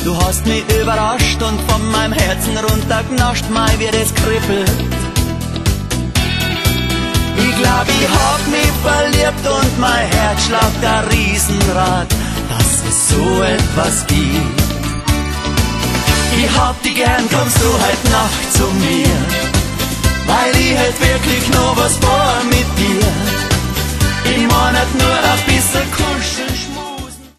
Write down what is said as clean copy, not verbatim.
Du hast mich überrascht und von meinem Herzen runtergenascht, mei, wie das kribbelt. Ich glaub, ich hab mich verliebt und mein Herz schlagt ein Riesenrad, dass es so etwas gibt. Ich hab dich gern, kommst du heute Nacht zu mir?